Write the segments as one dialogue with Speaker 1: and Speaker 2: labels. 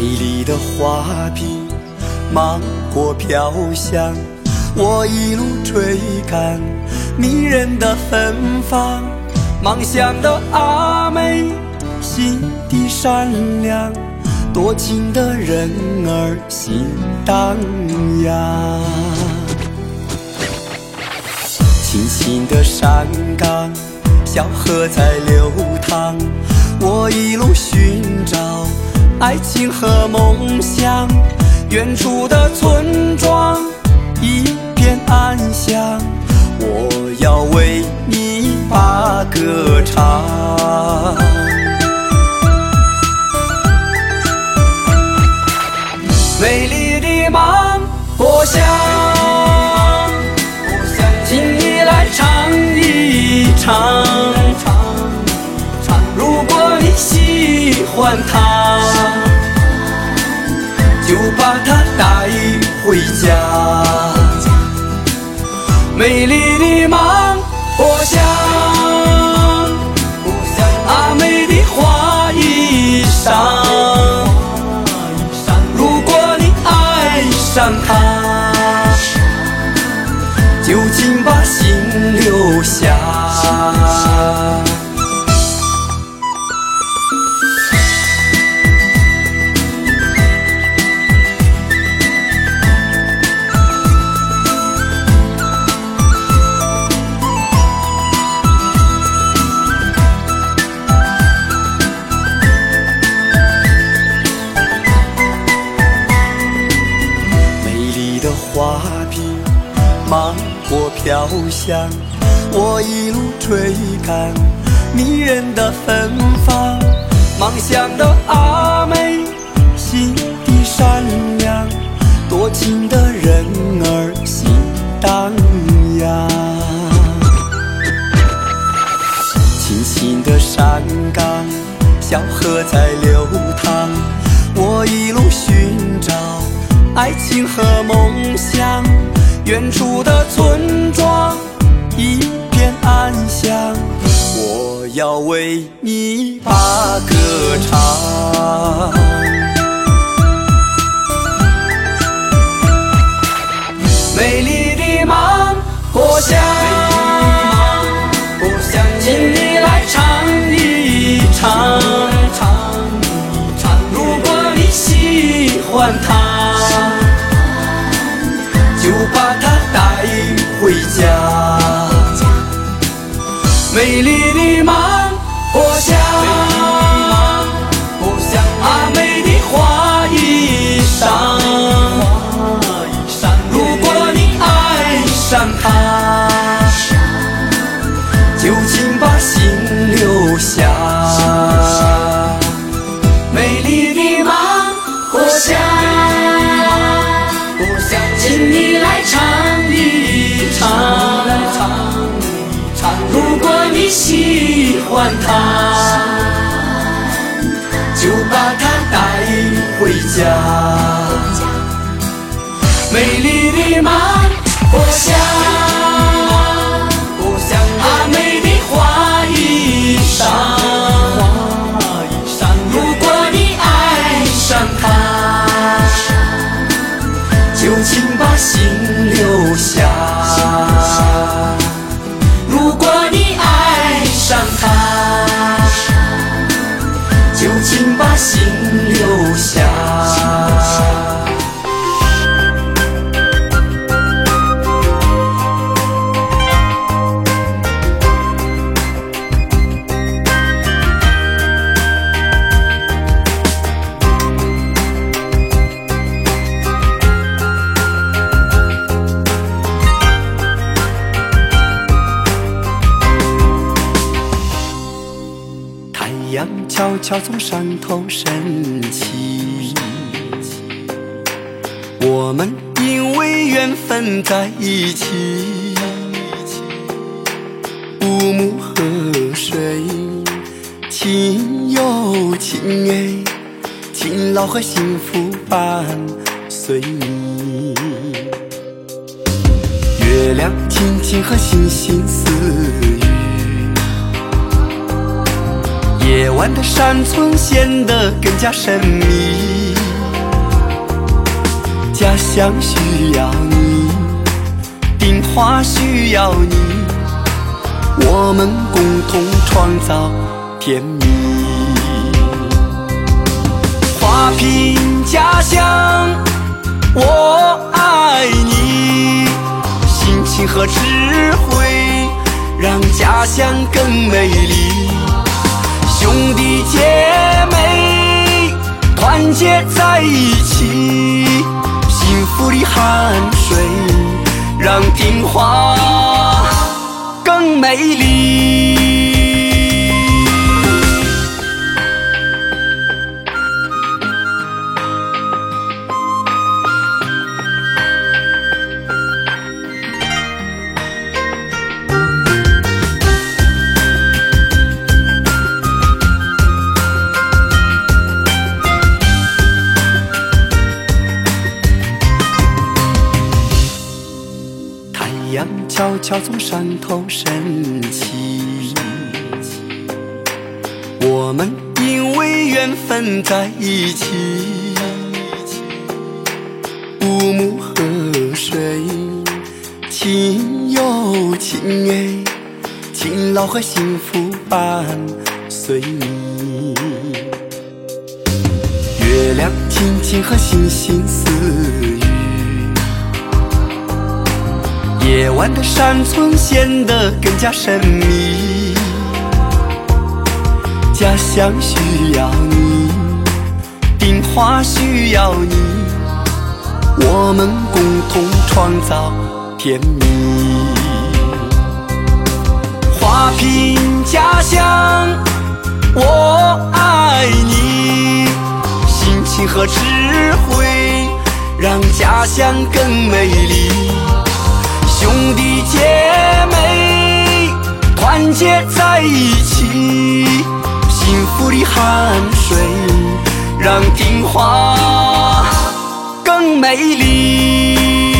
Speaker 1: 丽的花笔芒果飘香，我一路追赶迷人的芬芳。梦想的阿妹心地善良，多情的人儿心荡漾。清清的山岗，小河在流淌，我一路寻找爱情和梦想。远处的村庄一片安详，我要为你把歌唱。美丽的芒果香，请你来尝一尝。如果你喜欢它，就把它带回家。美丽的芒果香，阿妹的花衣裳。如果你爱上它，就请把心留下。花笔芒果飘香，我一路追赶迷人的芬芳。梦想的阿妹心地善良，多情的人儿心荡漾。清清的山岗，小河在流淌，我一路寻找爱情和梦想。远处的村庄一片安详，我要为你把歌唱。美丽的芒果香，请你来尝一尝。如果你喜欢它，就把它带回家。美丽的芒果香，阿妹的花衣裳。如果你爱上它，就请把心留下。美丽的芒果香，请你来尝一尝。如果你喜欢它，就把它带回家。美丽的芒果香，阿妹的花衣裳。如果你爱上它，就请把心留下。如果你爱上它，就请把心留下。太阳悄悄从山头升起，我们因为缘分在一起。乌木河水亲又亲哎，勤劳和幸福伴随你。月亮轻轻和星星私语，夜晚的山村显得更加神秘。 家乡需要你，丁华需要你，我们共同创造甜蜜。花瓶家乡，我爱你，心情和智慧让家乡更美丽。兄弟姐妹团结在一起，幸福的汗水让丁华更美丽。太阳悄悄从山头升起，我们因为缘分在一起。五木河水亲又亲哎，勤劳和幸福伴随你。月亮轻轻和星星私语，夜晚的山村显得更加神秘。家乡需要你，丁华需要你，我们共同创造甜蜜。花瓶家乡，我爱你，心情和智慧让家乡更美丽。兄弟姐妹团结在一起，幸福的汗水让丁华更美丽。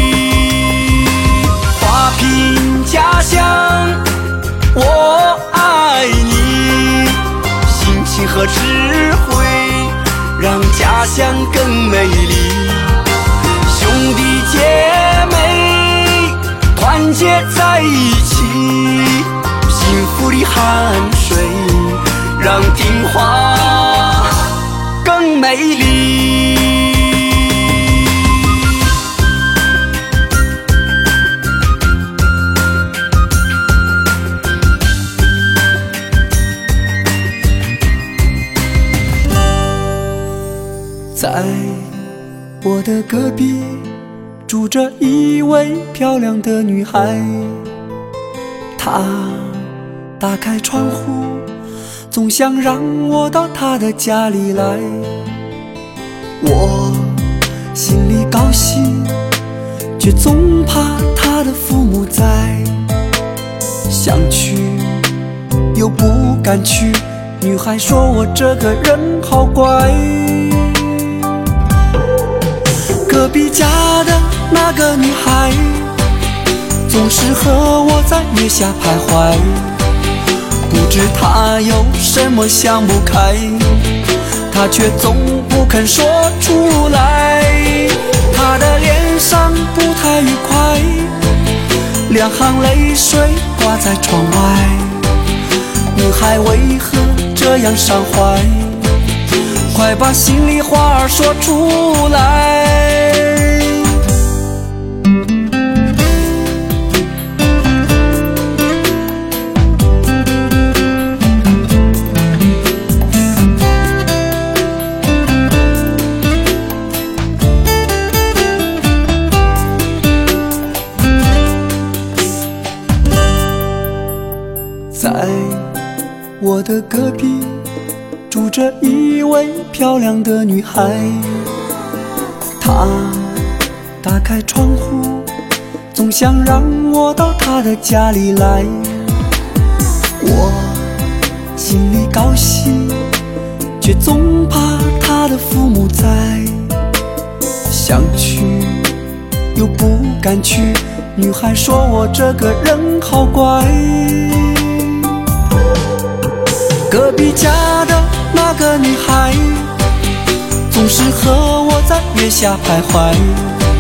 Speaker 1: 花瓶家乡，我爱你，心情和智慧让家乡更美丽。兄弟姐妹团结在一起，幸福的汗水让丁华更美丽。在我的隔壁住着一位漂亮的女孩，她打开窗户，总想让我到她的家里来。我心里高兴，却总怕她的父母在，想去又不敢去。女孩说我这个人好乖。隔壁家的那个女孩总是和我在月下徘徊，不知她有什么想不开，她却总不肯说出来。她的脸上不太愉快，两行泪水挂在窗外。女孩为何这样伤怀？快把心里话儿说出来。在我的隔壁住着一位漂亮的女孩，她打开窗户，总想让我到她的家里来。我心里高兴，却总怕她的父母在，想去又不敢去。女孩说我这个人好乖。隔壁家的那个女孩总是和我在月下徘徊，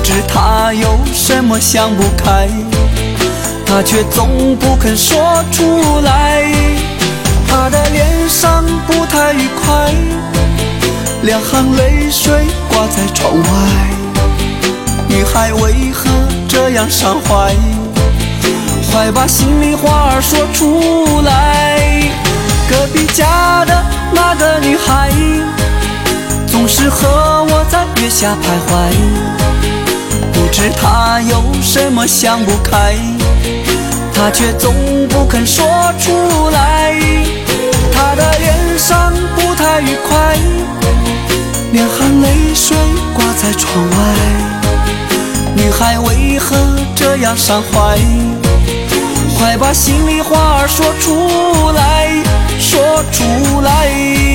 Speaker 1: 知他有什么想不开，他却总不肯说出来。他的脸上不太愉快，两行泪水挂在窗外。女孩为何这样伤怀？快把心里话儿说出来。隔壁家的那个女孩，总是和我在月下徘徊，不知她有什么想不开，她却总不肯说出来。她的脸上不太愉快，两行泪水挂在窗外。女孩为何这样伤怀？快把心里话儿说出来，说出来。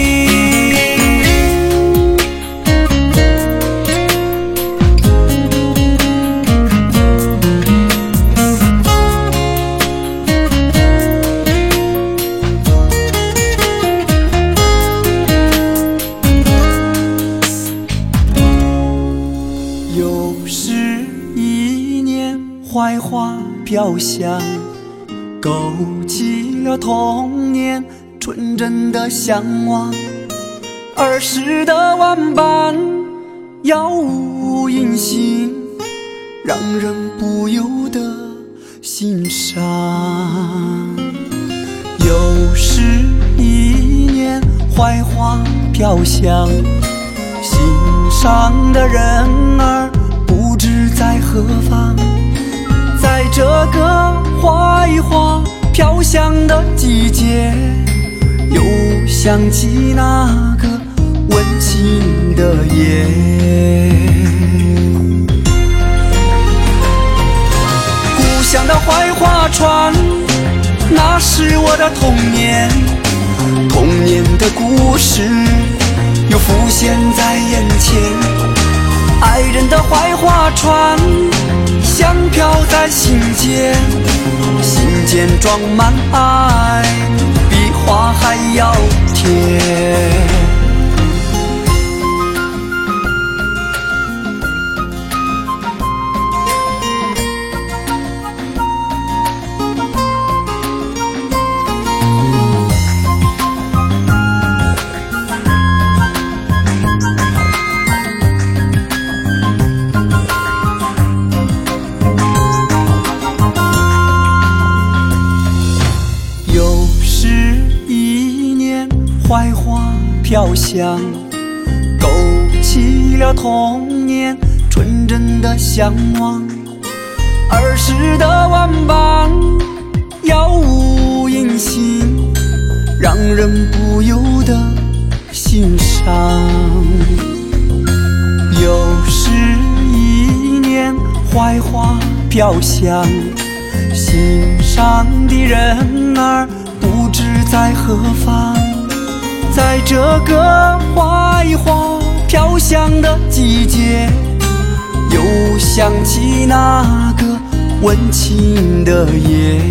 Speaker 1: 又是一年槐花飘香，勾起了童年纯真的向往。儿时的玩伴杳无音信，让人不由得心伤。又是一年槐花飘香，心上的人儿不知在何方。在这个槐花飘香的季节，又想起那个温馨的夜。故乡的槐花船，那是我的童年，童年的故事又浮现在眼前。爱人的槐花船，香飘在心间，心间装满爱，比花还要甜。槐花飘香，勾起了童年纯真的向往。儿时的玩伴杳无音信，让人不由得心伤。又是一年槐花飘香，心上的人儿不知在何方。在这个槐花飘香的季节，又想起那个温情的夜。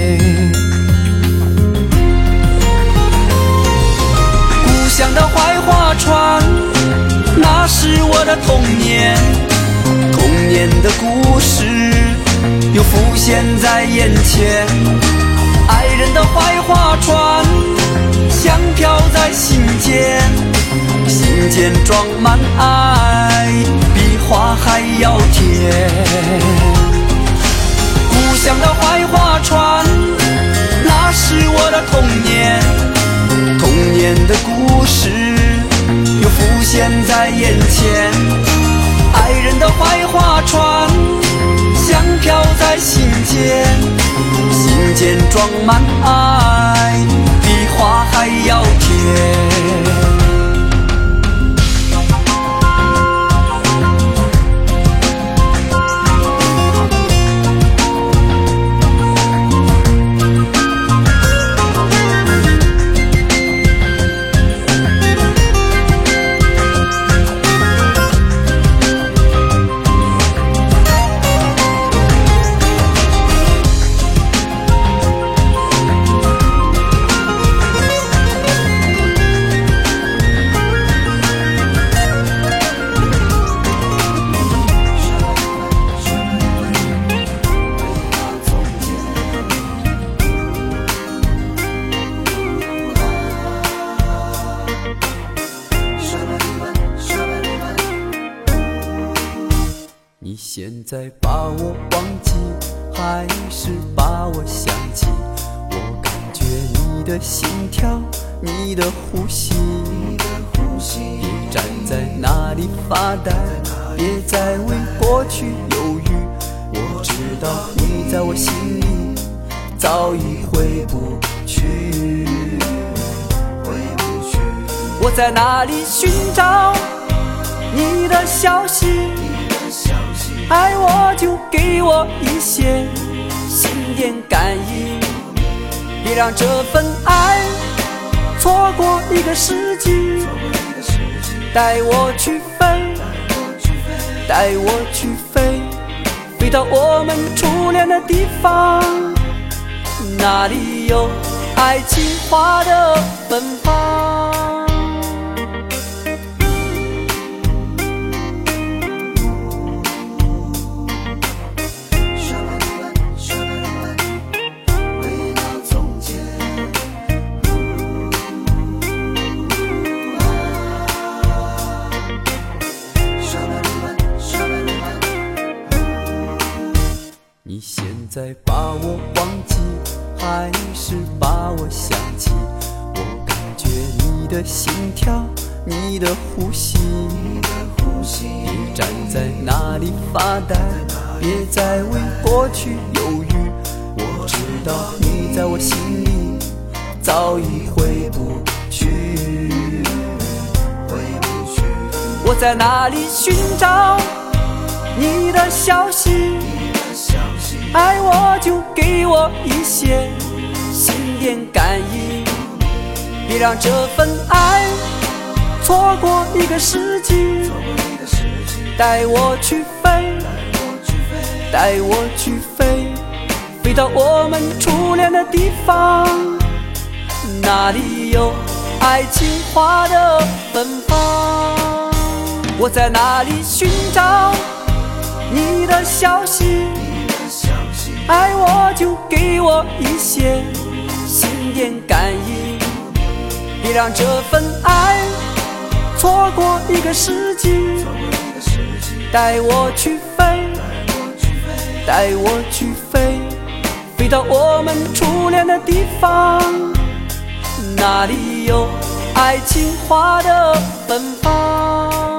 Speaker 1: 故乡的槐花船，那是我的童年，童年的故事又浮现在眼前。爱人的槐花船，香飘在心间，心间装满爱，比花还要甜。故乡的槐花船，那是我的童年，童年的故事又浮现在眼前。爱人的槐花船，香飘在心间，心间装满爱，比花还要甜。 现在把我忘记，还是把我想起？我感觉你的心跳，你的呼吸。别站在那里发呆，别再为过去犹豫。我知道你在我心里早已回不去。我在哪里寻找你的消息？爱我就给我一些心电感应，别让这份爱错过一个世纪。带我去飞，带我去飞，飞到我们初恋的地方，那里有爱情花的芬芳。你现在把我忘记，还是把我想起？我感觉你的心跳，你的呼吸。别站在那里发呆，别再为过去犹豫。我知道你在我心里早已回不去。我在哪里寻找你的消息？爱我就给我一些心电感应，别让这份爱错过一个世纪。带我去飞，带我去飞，飞到我们初恋的地方，那里有爱情花的芬芳。我在哪里寻找你的消息？爱我就给我一些心电感应，别让这份爱错过一个世纪。带我去飞，带我去飞，飞到我们初恋的地方，那里有爱情花的芬芳。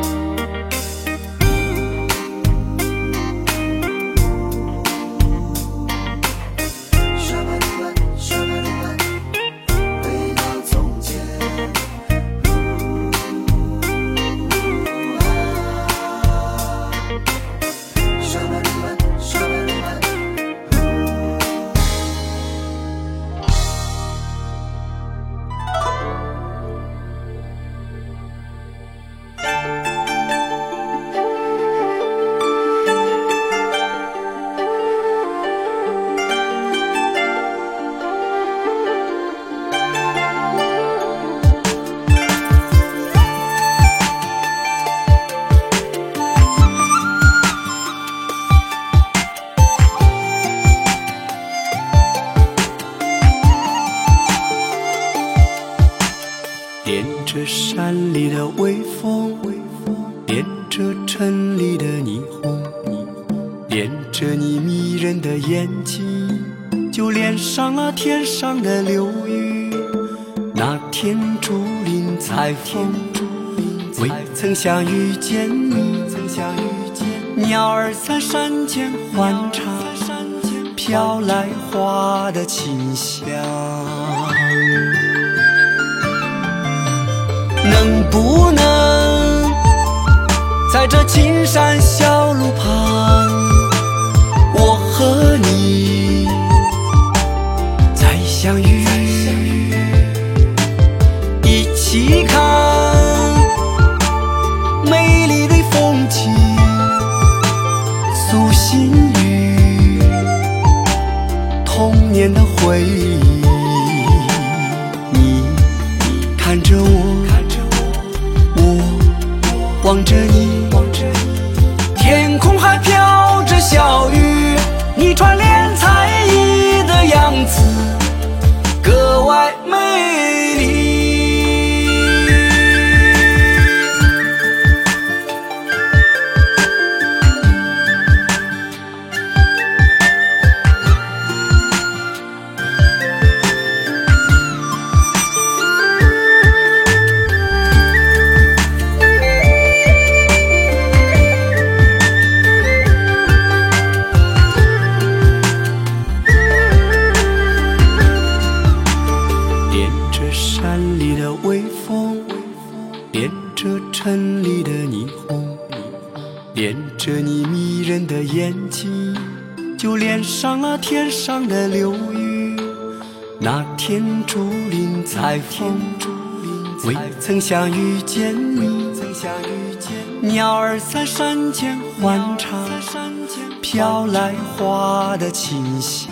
Speaker 1: 恋着山里的微风，恋着城里的霓虹，恋着你迷人的眼睛，就恋上了天上的流雨。那天竹林采风，未曾想遇见你，鸟儿在山间欢唱，飘来花的清香。能不能在这青山小路旁，我和你再相遇，一起看美丽的风景，诉心语，童年的回忆。你看着我，望着你，天空还飘着小雨，你穿连彩衣的样子格外美丽。 恋着城里的霓虹，恋着你迷人的眼睛，就恋上了天上的流雨。那天竹林采风，未曾想遇见你，鸟儿在山间欢唱，飘来花的清香。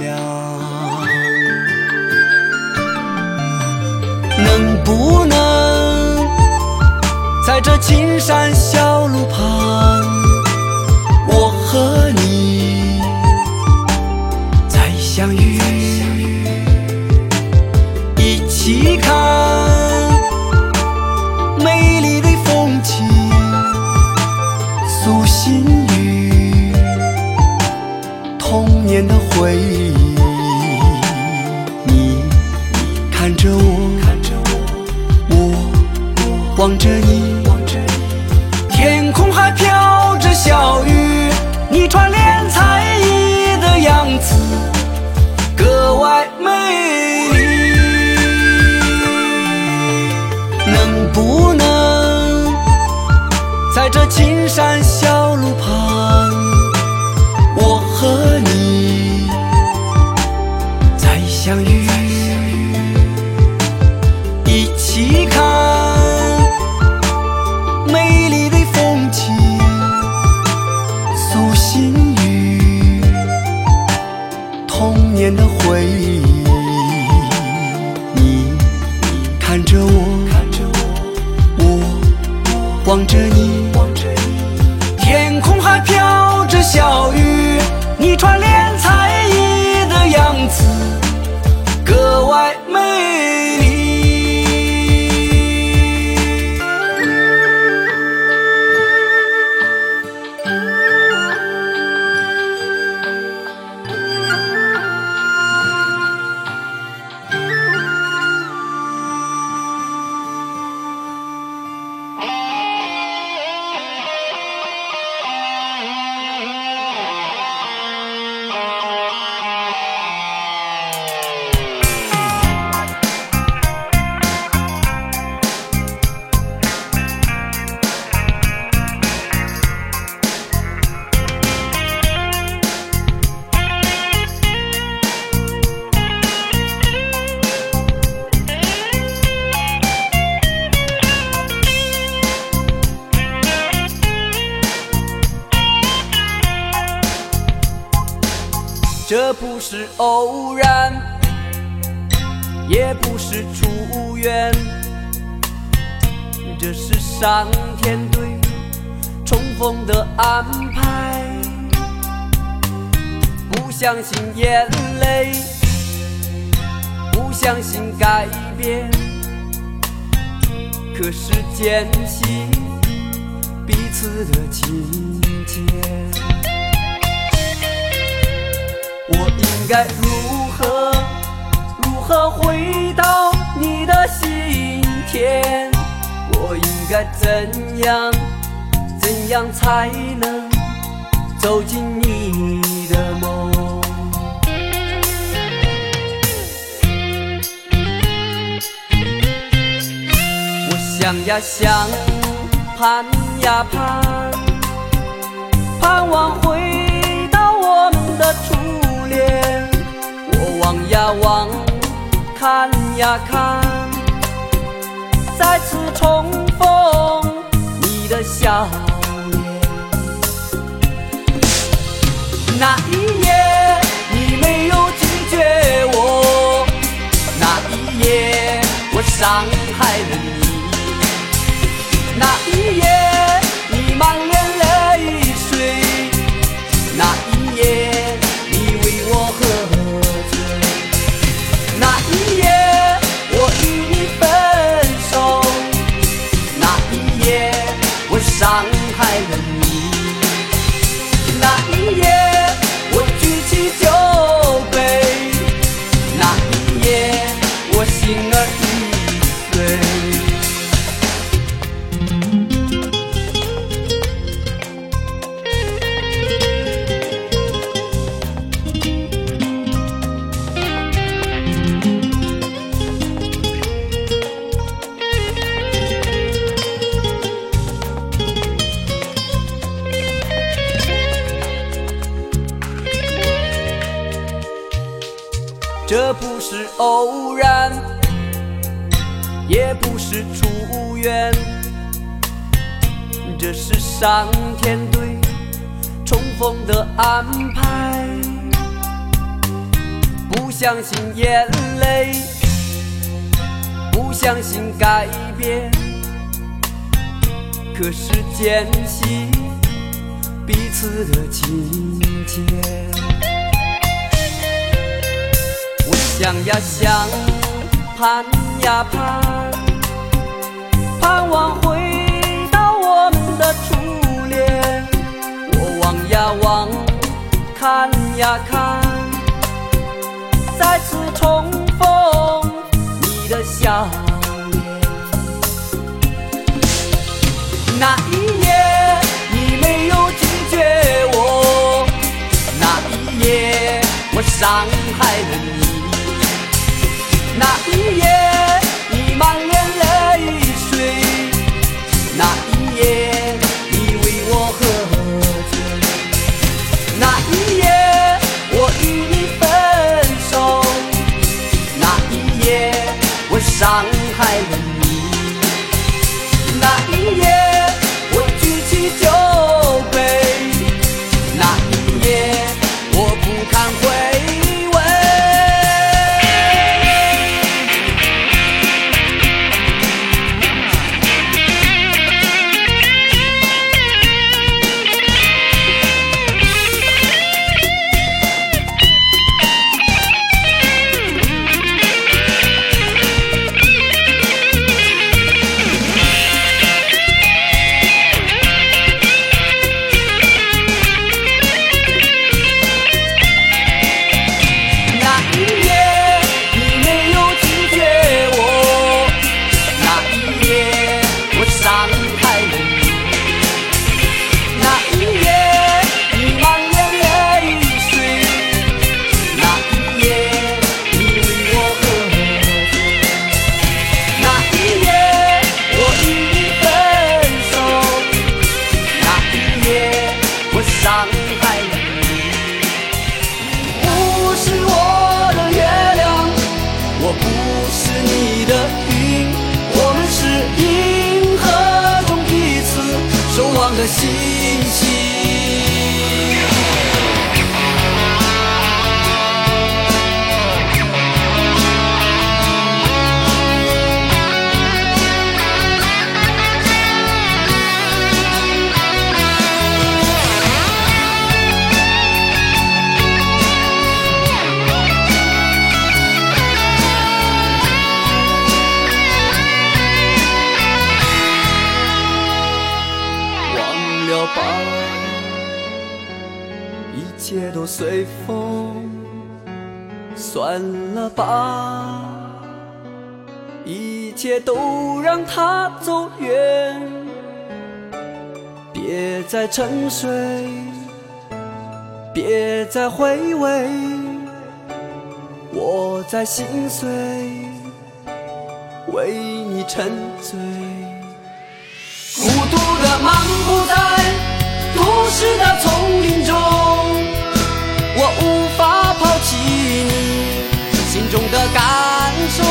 Speaker 1: 能不能在这青山小路旁，我和你再相遇，一起看美丽的风景，诉心语，童年的回忆。你看着我，我望着你，天空还飘着小雨，你穿连彩衣的样子格外美丽。能不能在这青山小路旁，我和你再相遇，一起看美丽的风景，诉心语，童年的回忆。你看着我，我望着你，天空还飘着小雨，你穿连彩衣的样子格外美丽。这不是偶然，也不是出缘，这是上天对重逢的安排。不相信眼泪，不相信改变，可是坚信彼此的情结。我应该如何回到你的心田？我应该怎样才能走进你的梦？我想呀想，盼呀盼，盼望回到我们的初恋。我望呀望，看呀看，再次重逢你的笑脸。那一夜你没有拒绝我，那一夜我伤害了你，那一夜你满脸泪水，那一夜你为我喝醉，那一夜我与你分手，那一夜我伤害了你，那一夜我举起酒杯，那一夜我心儿已碎。 这不是偶然，也不是出缘，这是上天对重逢的安排。不相信眼泪，不相信改变，可是坚信彼此的情节。我想呀想，盼呀盼，盼望回到我们的初恋。我望呀望，看呀看，再次重逢你的笑脸。那一夜你没有拒绝我，那一夜我伤害了你，那一夜你满脸泪水，那一夜你为我喝醉，那一夜我与你分手，那一夜我伤害了你，那一夜我举起酒杯，那一夜我不堪回味。的星星，一切都随风，算了吧，一切都让它走远，别再沉睡，别再回味，我在心碎，为你沉醉。孤独的漫步在都市的丛林中，我无法抛弃你心中的感受。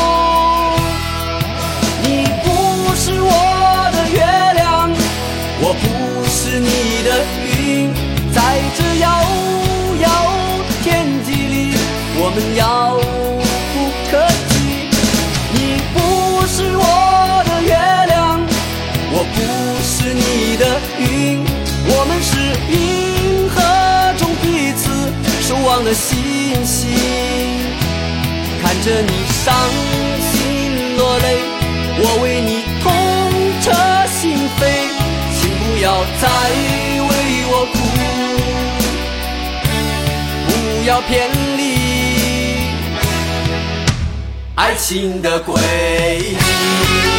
Speaker 1: 你不是我的月亮，我不是你的云，在这遥遥天际里，我们遥不可及。你不是我的月亮，我不是你的云，我们是银河中彼此守望的星星。看着你伤心落泪，我为你痛彻心扉，请不要再为我哭，不要偏离爱情的轨迹。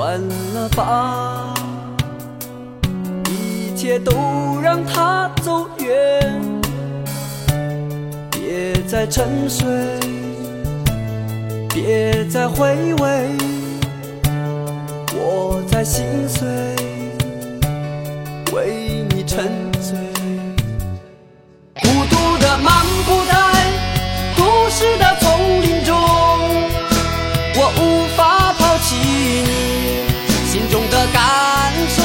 Speaker 1: 算了吧，一切都让它走远，别再沉睡，别再回味，我在心碎，为你沉醉，孤独地漫步在都市的丛林中，我无法抛弃你心中的感受。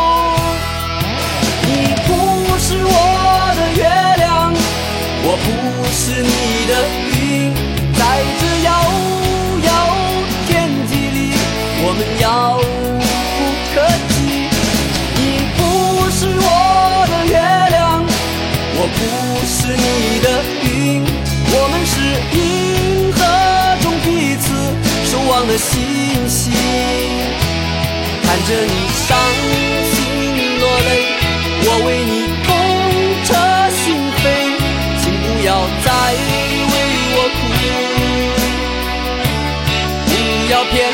Speaker 1: 你不是我的月亮，我不是你的云，在这遥遥天际里，我们遥不可及。你不是我的月亮，我不是你的云，我们是银河中彼此守望的星星。看着你伤心落泪，我为你痛彻心扉，请不要再为我哭，不要偏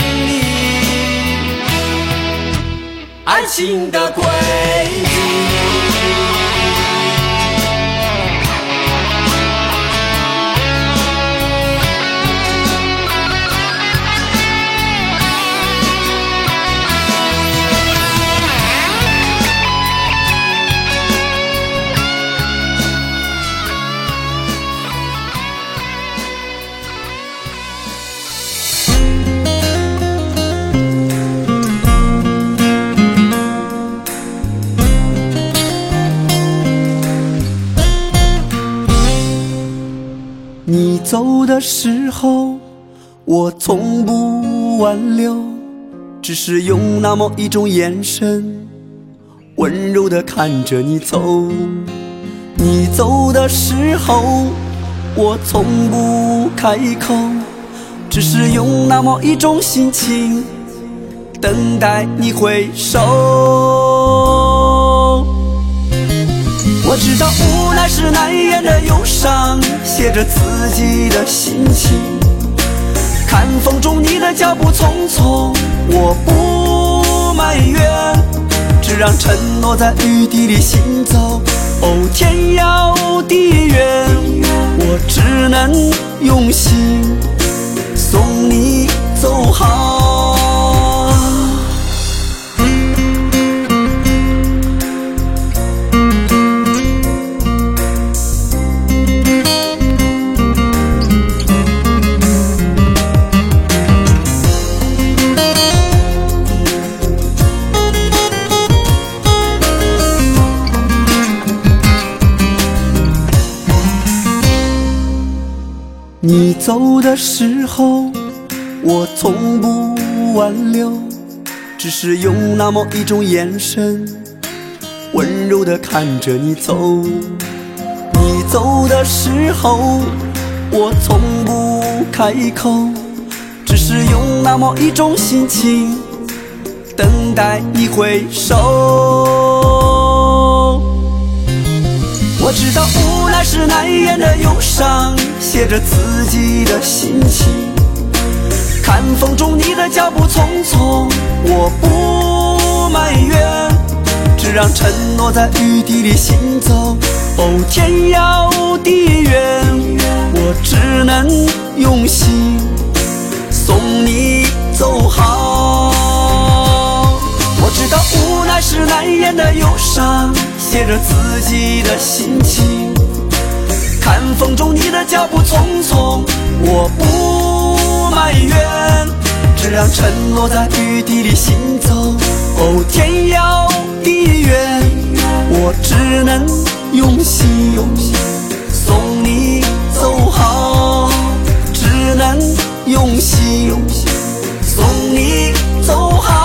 Speaker 1: 离爱情的轨迹。你走的时候，我从不挽留，只是用那么一种眼神，温柔地看着你走。你走的时候，我从不开口，只是用那么一种心情，等待你回首。我知道无奈是难言的忧伤，写着自己的心情。看风中你的脚步匆匆，我不埋怨，只让承诺在雨滴里行走。哦，天遥地远，我只能用心送你走好。你走的时候，我从不挽留，只是用那么一种眼神，温柔地看着你走。你走的时候，我从不开口，只是用那么一种心情，等待你回首。我知道无奈是难言的忧伤，写着自己的心情。看风中你的脚步匆匆，我不埋怨，只让承诺在雨滴里行走。哦，天遥地远，我只能用心送你走好。我知道无奈是难言的忧伤，写着自己的心情。看风中你的脚步匆匆，我不埋怨，只让承诺在雨滴里行走。哦，天遥地远，我只能用心送你走好，只能用心送你走好。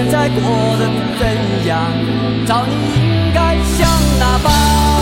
Speaker 1: 现在过得怎样？找你应该向哪方？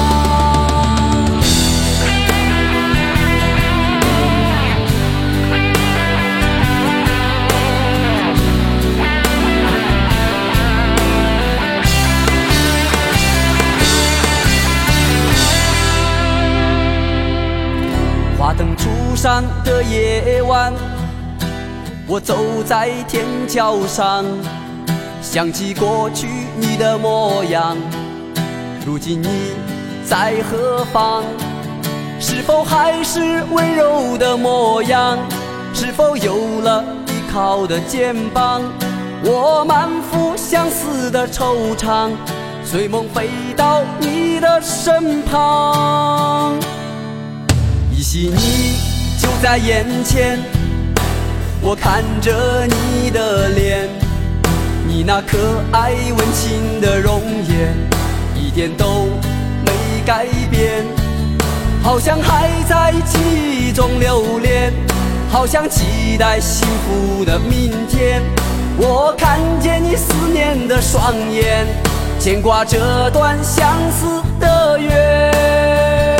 Speaker 1: 华灯初上的夜晚，我走在天桥上，想起过去你的模样。如今你在何方？是否还是温柔的模样？是否有了依靠的肩膀？我满腹相思的惆怅，随梦飞到你的身旁。依稀你就在眼前，我看着你的脸，你那可爱温情的容颜一点都没改变，好像还在记忆中留恋，好像期待幸福的明天。我看见你思念的双眼，牵挂这段相思的缘。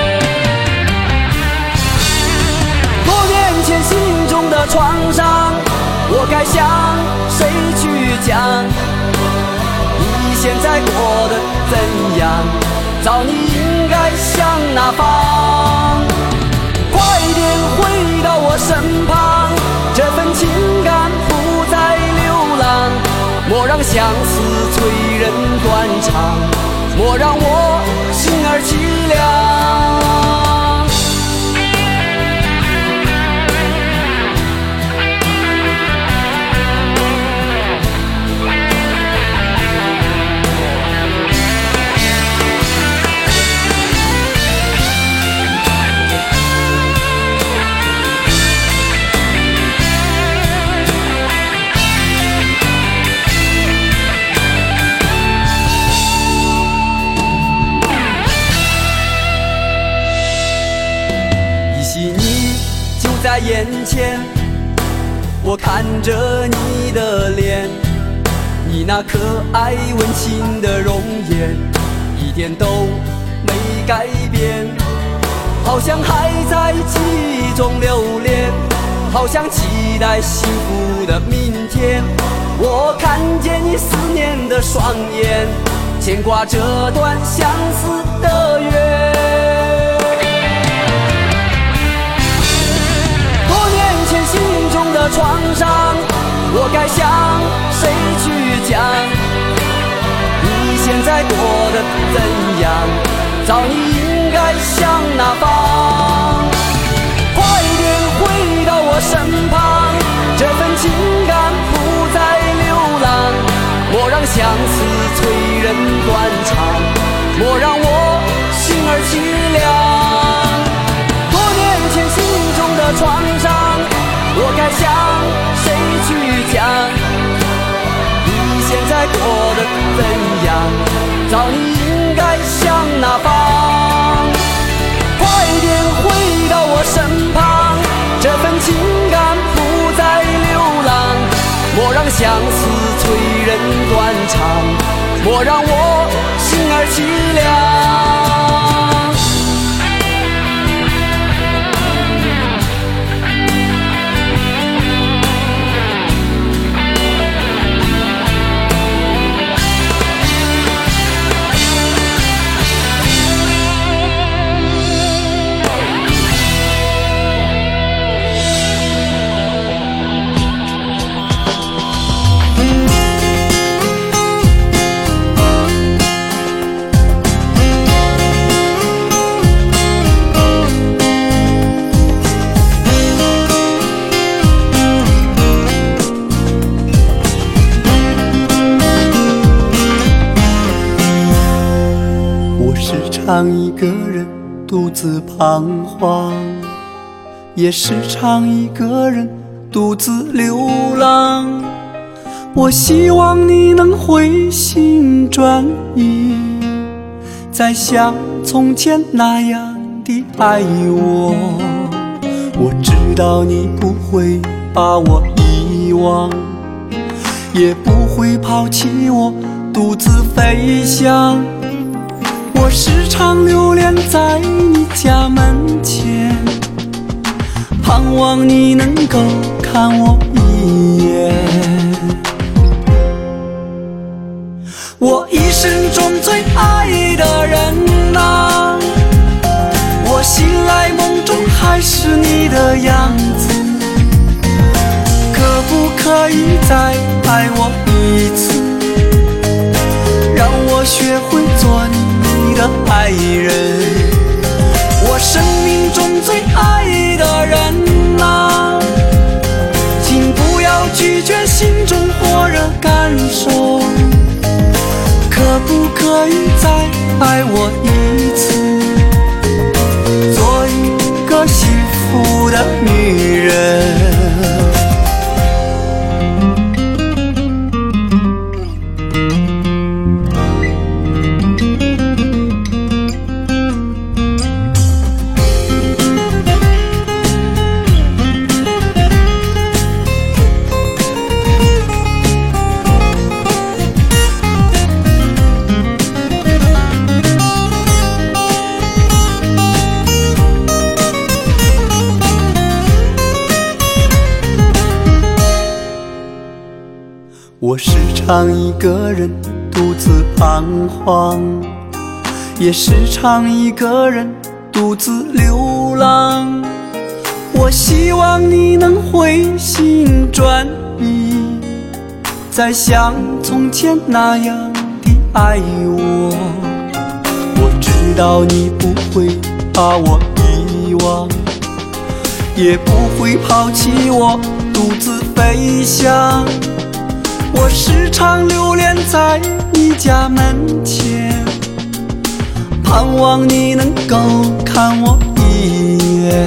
Speaker 1: 多年前心中的创伤，我该向谁去讲？你现在过得怎样？找你应该向哪方？快点回到我身旁，这份情感不再流浪，莫让相思催人断肠，莫让我心儿凄凉。在眼前，我看着你的脸，你那可爱温情的容颜一点都没改变，好像还在记忆中留恋，好像期待幸福的明天。我看见你思念的双眼，牵挂这段相思的缘。心中的创伤，我该向谁去讲？你现在过得怎样？找你应该向哪方？快点回到我身旁，这份情感不再流浪，莫让相思催人断肠，莫让我心儿凄凉。多年前心中的创伤，我该向谁去讲？你现在过得怎样？找你应该向哪方？快点回到我身旁，这份情感不再流浪，莫让相思催人断肠，莫让我心儿凄凉。
Speaker 2: 常一个人独自彷徨，也时常一个人独自流浪。我希望你能回心转意，再像从前那样的爱我。我知道你不会把我遗忘，也不会抛弃我独自飞翔。我时常流连在你家门前，盼望你能够看我一眼。我一生中最爱的人啊，我醒来梦中还是你的样子，可不可以再爱我一次，让我学会做你的爱人。我生命中最爱的人啊，请不要拒绝心中火热感受，可不可以再爱我一次，做一个幸福的女人。我时常一个人独自彷徨，也时常一个人独自流浪。我希望你能回心转意，再像从前那样的爱我。我知道你不会把我遗忘，也不会抛弃我独自飞翔。我时常流连在你家门前，盼望你能够看我一眼。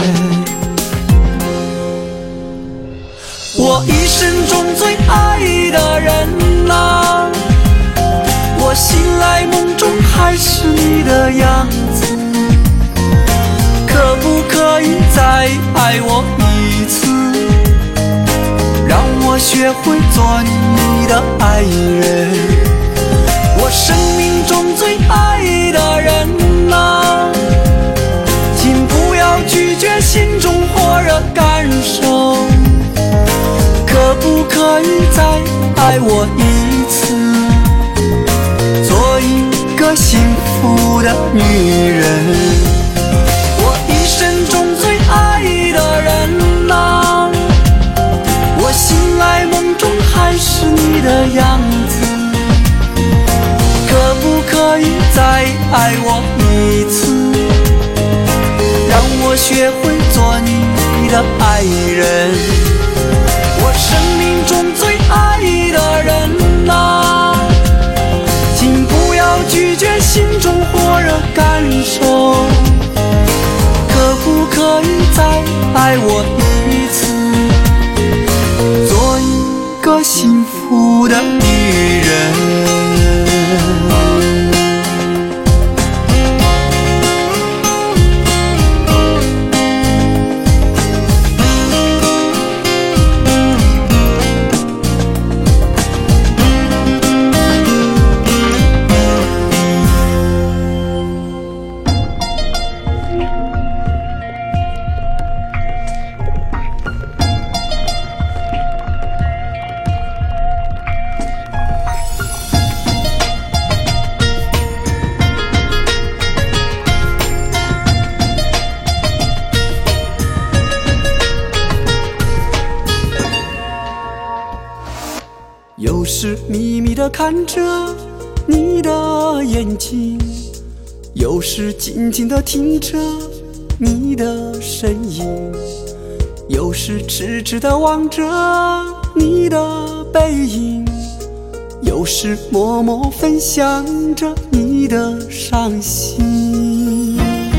Speaker 2: 我一生中最爱的人啊，我醒来梦中还是你的样子，可不可以再爱我一次，让我学会做你的爱人。我生命中最爱的人啊，请不要拒绝心中火热感受，可不可以再爱我一次，做一个幸福的女人。我一生中最爱的人啊，我醒来梦中还是你的样子，可不可以再爱我一次，让我学会做你的爱人。我生命中最爱的人啊，请不要拒绝心中火热感受，可不可以再爱我一次，做一个幸福的女人。有时秘密地看着你的眼睛，有时静静地听着你的声音，有时痴痴地望着你的背影，有时默默分享着你的伤心。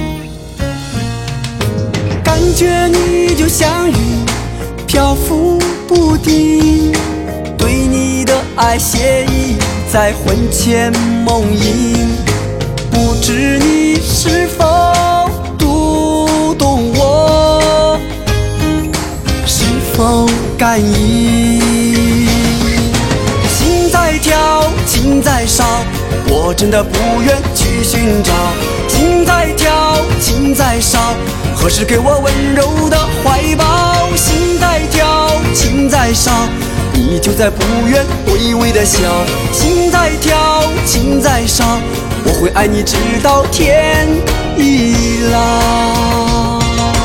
Speaker 2: 感觉你就像云，漂浮不定，对你的爱写意在魂牵梦萦，不知你是否读懂我，是否感应。心在
Speaker 1: 我真的不愿去寻找。情在跳，情在烧，何时给我温柔的怀抱？心在跳，情在烧，你就在不远微微的笑。心在跳，情在烧，我会爱你直到天已老。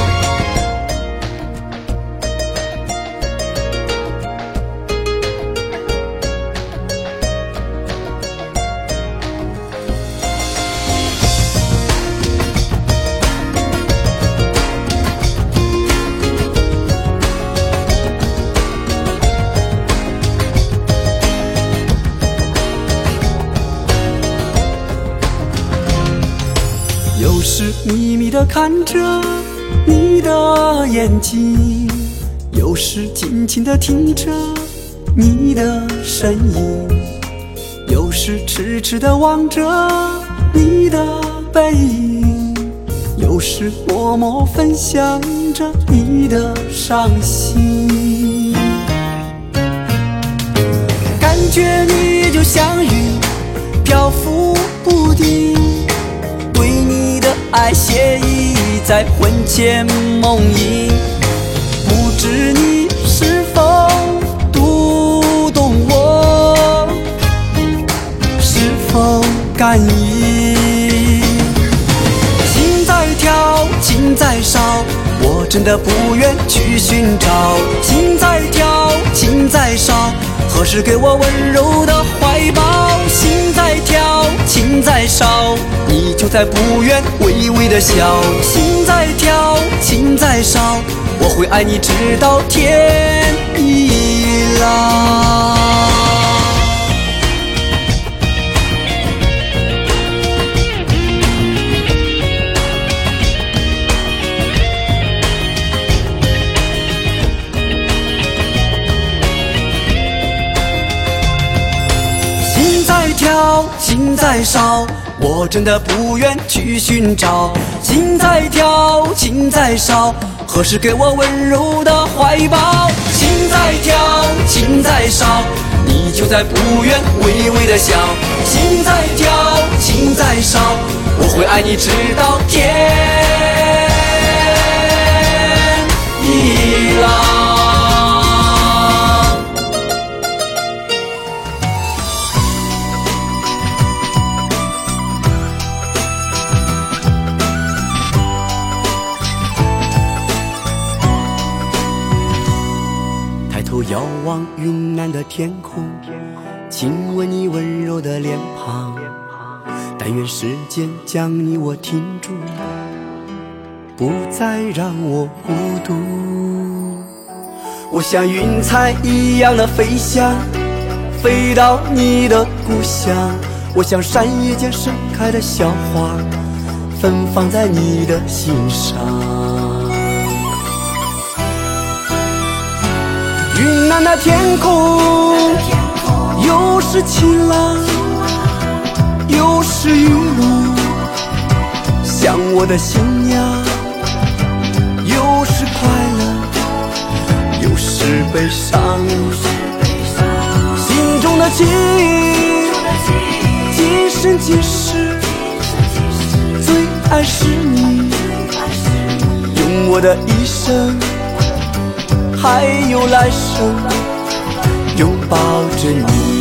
Speaker 2: 有时秘密地看着你的眼睛，有时静静地听着你的声音，有时痴痴地望着你的背影，有时默默分享着你的伤心。感觉你就像云，漂浮不定，对你的爱写意在魂牵梦萦，不知你是否读懂我，是否感应？心在跳，情在烧，我真的不愿去寻找。心在跳，情在烧，何时给我温柔的怀抱？心在跳，情在烧，你就在不远微微的笑。心在跳，情在烧，我会爱你直到天已老。心在跳，情在烧，我真的不愿去寻找。心在跳，情在烧，何时给我温柔的怀抱？心在跳，情在烧，你就在不远微微的笑。心在跳，情在烧，我会爱你直到天已老。抬头遥望云南的天空，亲吻你温柔的脸庞，但愿时间将你我停住，不再让我孤独。我像云彩一样的飞翔，飞到你的故乡。我像山野间盛开的小花，芬芳在你的心上。云南的天空，又是晴朗，又是雨露，像我的新娘，又是快乐，又是悲伤。心中的情，今生今世，最爱是你，用我的一生还有来生，拥抱着你。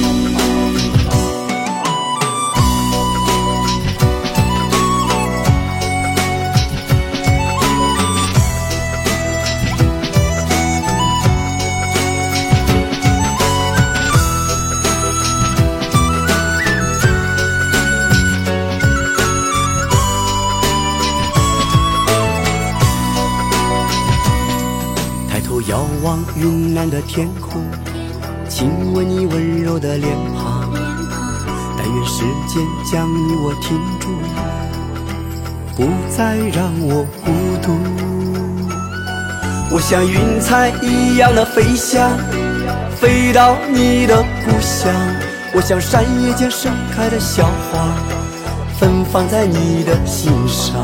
Speaker 2: 抬头遥望云南的天空，亲吻你温柔的脸庞，但愿时间将你我停住，不再让我孤独。我像云彩一样的飞翔，飞到你的故乡。我像山野间盛开的小花，芬芳在你的心上。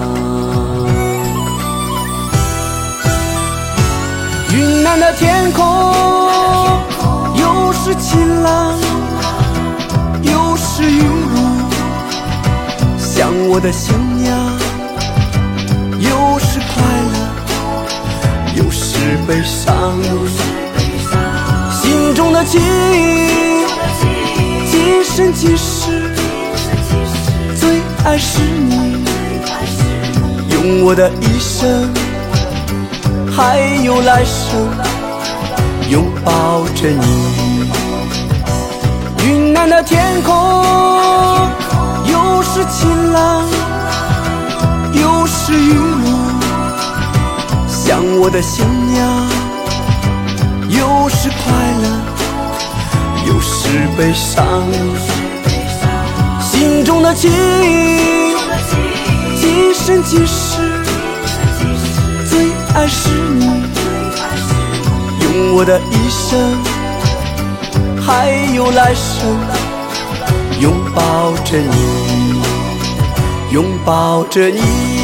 Speaker 2: 云南的天空，又是晴朗，又是雨露， 我的新娘，有时快乐，有时悲伤，心中的情，今生今世，最爱是你，用我的一生，还有来生，拥抱着你。云南的天空，有时晴朗，有时雨露，像我的新娘，有时快乐，有时悲伤，心中的情，今生今世，最爱是你，用我的一生，还有来生，拥抱着你，拥抱着你。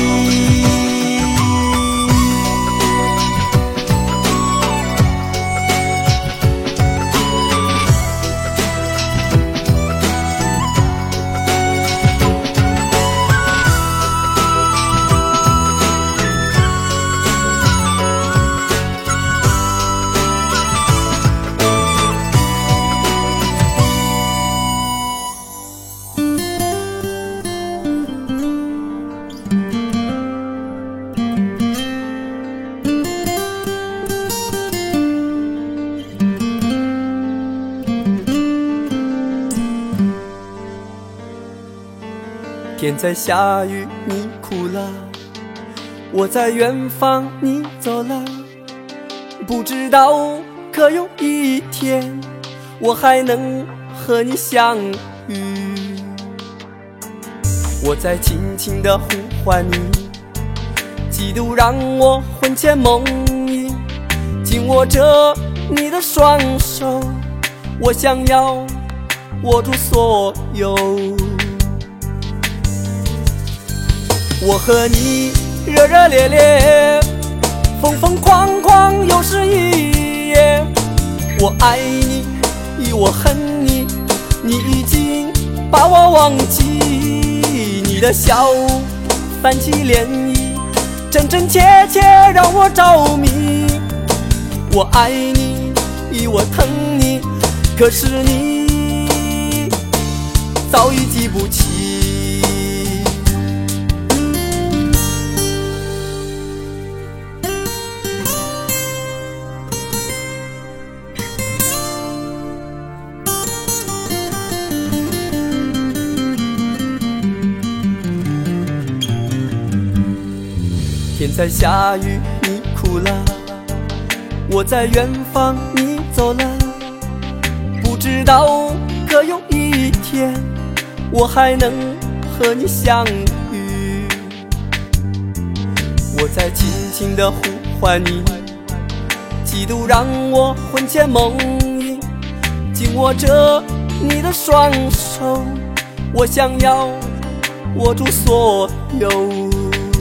Speaker 2: 天在下雨，你哭了，我在远方，你走了，不知道可有一天，我还能和你相遇。我在轻轻地呼唤你，嫉妒让我魂牵梦萦，紧握着你的双手，我想要握住所有。我和你热热烈烈，疯疯狂狂，又是一夜。我爱你，我恨你，你已经把我忘记。你的笑泛起涟漪，真真切切让我着迷。我爱你，我疼你，可是你早已记不起。天在下雨，你哭了，我在远方，你走了，不知道可有一天，我还能和你相遇。我在轻轻地呼唤你，嫉妒让我魂牵梦萦，紧握着你的双手，我想要握住所有。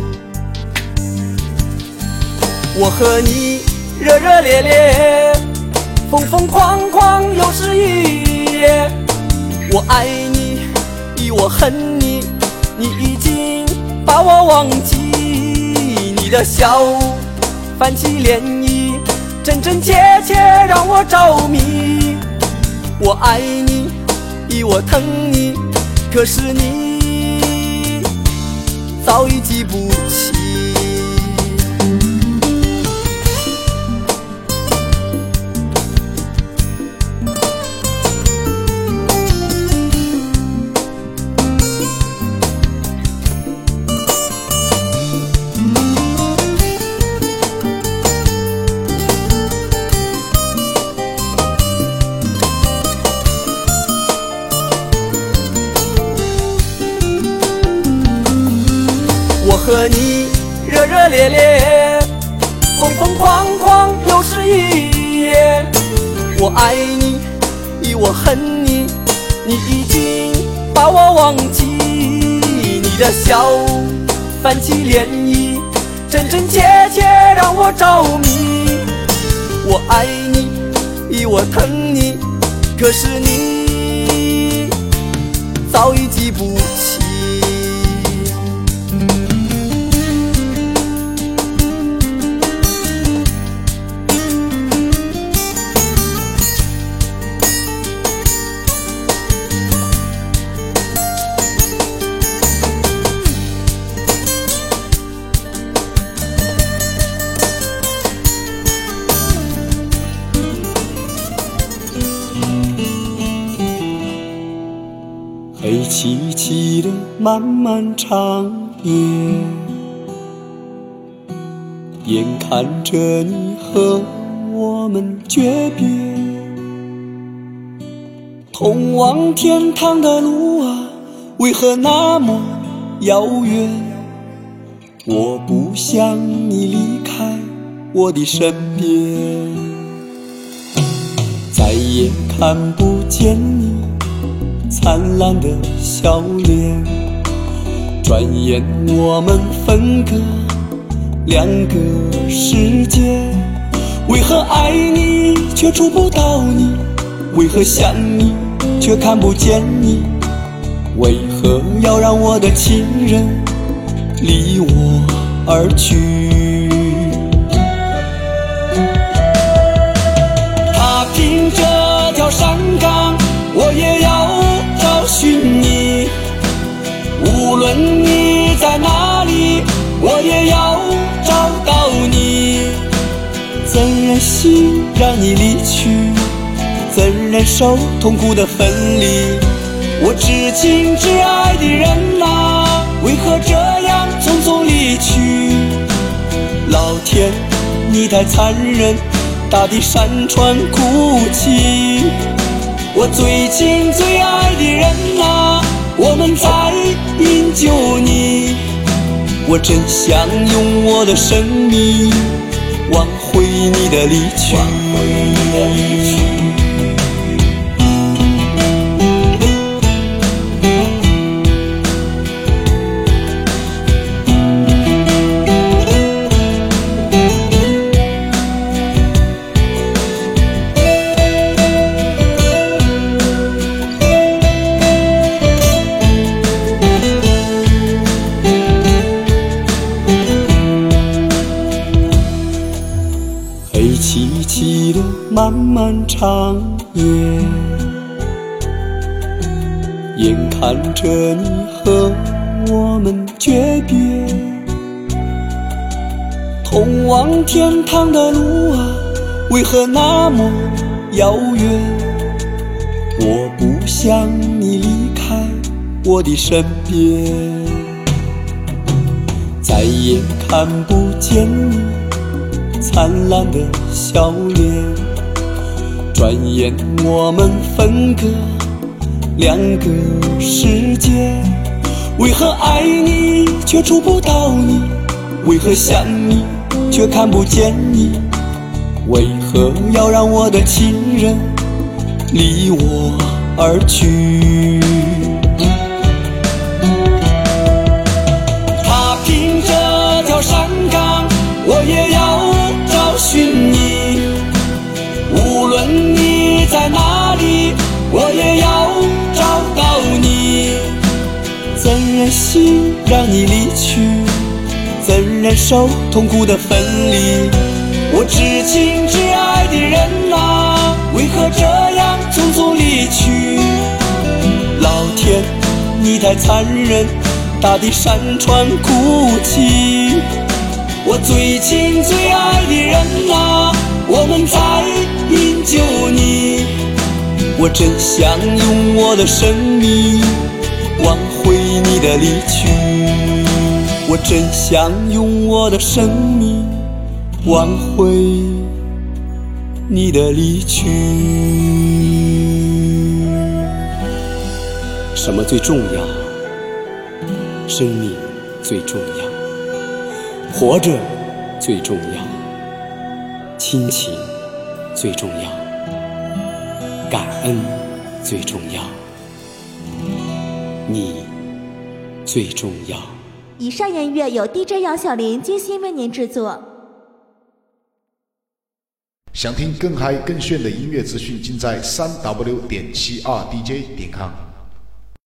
Speaker 2: 我和你热热烈烈，疯疯狂狂，又是一夜。我爱你，我恨你，你已经把我忘记。你的笑泛起涟漪，真真切切让我着迷。我爱你，我疼你，可是你早已记不起。我和你热热烈烈，疯疯狂狂，又是一夜。我爱你，我恨你，你已经把我忘记。你的笑泛起涟漪，真真切切让我着迷。我爱你，我疼你，可是你早已记不起。 黑漆漆的漫漫长夜，眼看着你和我们诀别，通往天堂的路啊，为何那么遥远？我不想你离开我的身边，再也看不见你灿烂的笑脸，转眼我们分隔两个世界。为何爱你却触不到你？为何想你却看不见你？为何要让我的亲人离我而去？踏平这条山岗，我也要找寻你，无论你在哪里，我也要找到你。怎忍心让你离去？怎忍受痛苦的分离？我至亲至爱的人啊，为何这样匆匆离去？老天，你太残忍，大地山川哭泣。我最亲最爱的人啊，我们在营救你。我真想用我的生命挽回你的离去。黑漆漆的漫漫长夜，眼看着你和我们诀别，通往天堂的路啊，为何那么遥远？我不想你离开我的身边，再也看不见你灿烂的笑脸，转眼我们分隔两个世界。为何爱你却触不到你？为何想你却看不见你？为何要让我的亲人离我而去？踏平这条山岗，我也要找寻你，无论你在哪里，我也要找到你。怎忍心让你离去？怎忍受痛苦的分离？我至亲至爱的人啊，为何这样匆匆离去？老天，你太残忍，大地山川哭泣。我最亲最爱的人啊，我们在营救你。我真想用我的生命挽回你的离去，我真想用我的生命挽回你的离去。什么最重要？生命最重要，活着最重要，亲情最重要，感恩最重要，你最重要。
Speaker 3: 以上音乐由 DJ 杨晓琳精心为您制作。
Speaker 4: 想听更嗨更炫的音乐资讯，尽在3w.72dj.com。